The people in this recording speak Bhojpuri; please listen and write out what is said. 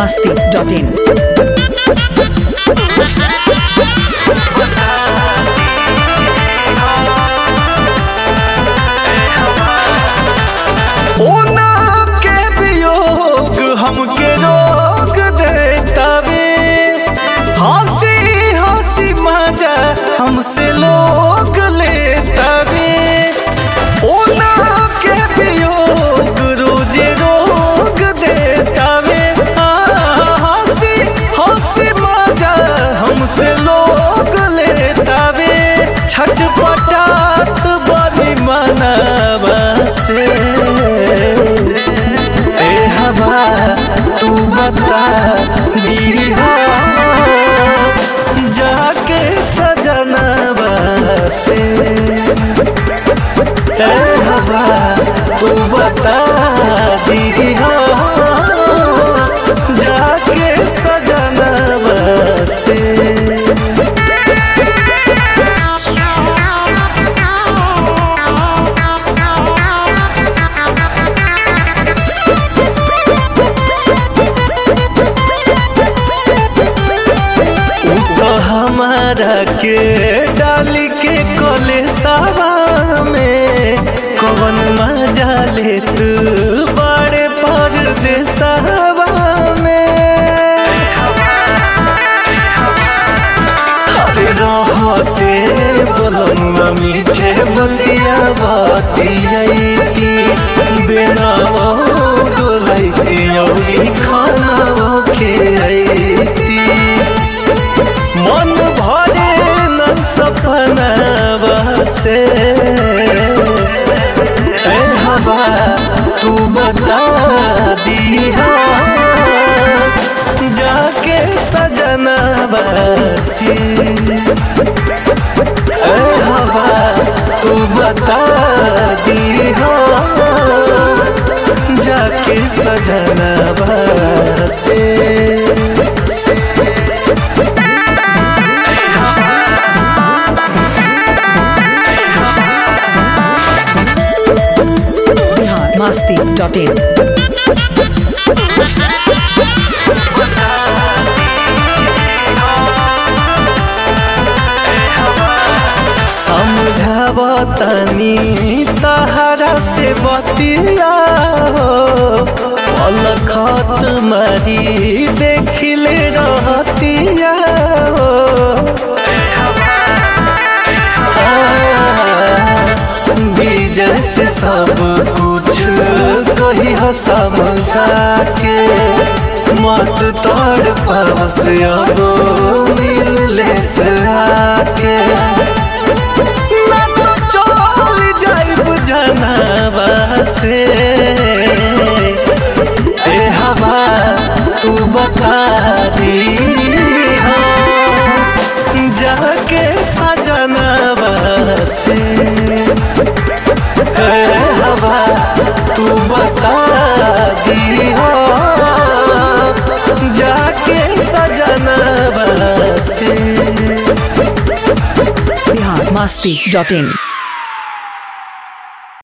biharmasti.in ओ नाम के वियोग हमके रोक देता वे, हंसी हंसी मजा हमसे लोग लेता वे। ओ नाम के वियोग रोजे रोक देता वे, हंसी हंसी मजा हमसे लोग लेता वे। छटपटात बनी मनावा से तू बता दीहा जाके सजनवा से। हवा तू बता दीहा जाके सजनवा से। हमारा के डाली के कलेसावा में कौन मजा ले तू बड़े परदेसावा में। अरे रहते बोलमुआ मीठे बतिया बतियाती, बेनावा डोलैती औरी खानावा खियाती। मन भरे न सपनावा से, हवा तू बता दीहा जाके सजनवा से। हवा तू बता दीहा जाके सजनवा से। biharmasti.in समझावतनी तहरा से बतिया अलखत मारी देखिले रहतिया। बीजन से सब कुछ कही समझा के, मत तोड़ पास अब मिले से आके। मैं तो चल जाइब जनवा से, हवा तू बता दी जाके सजनवा से। हवा तू बता दी जाके सजनवा से। biharmasti.in